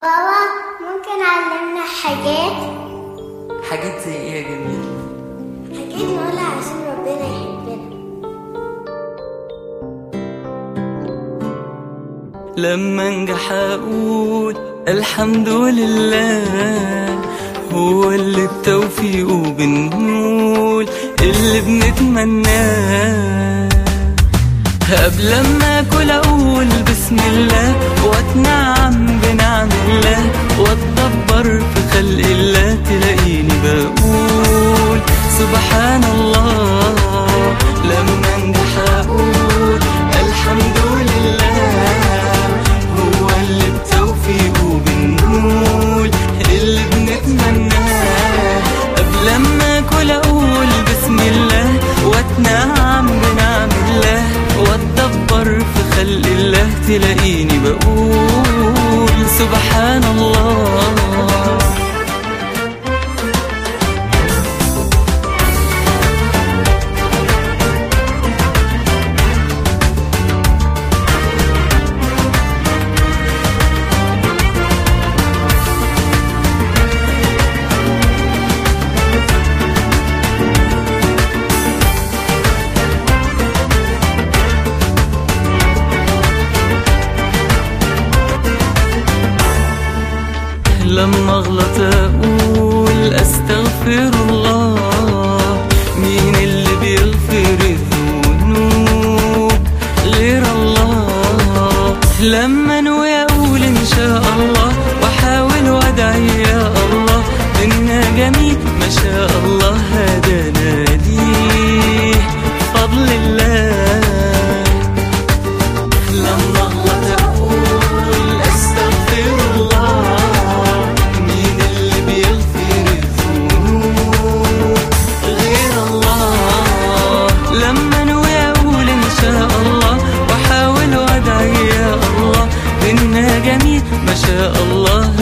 بابا ممكن علمنا حاجات زي ايه يا جميل؟ حاجات نقولها عشان ربنا يحبنا. لما انجح اقول الحمد لله، هو اللي بتوفيقه بنقول اللي بنتمناه. قبل ما اكل اقول بسم الله، واتنعم بنعم الله، واتدبر في خلق الله، تلاقيني بقول سبحان الله. لما انجح اقول الحمد لله، هو اللي بتوفيقه بنقول اللي بنتمناه. قبل ما اكل اقول بسم الله، واتنعم بنعم الله، واتدبر في خلق الله، تلاقيني بقول سبحان الله. لما اغلط اقول استغفر الله، مين اللي بيغفر الذنوب غير الله. لما انوي اقول ان شاء الله، واحاول وادعي يا الله، ديننا جميل ما شاء الله، هدانا ليه فضل الله. لما اغلط اقول استغفر الله، لما انوي اقول ان شاء الله، واحاول وادعي يا الله، ديننا جميل ما شاء الله،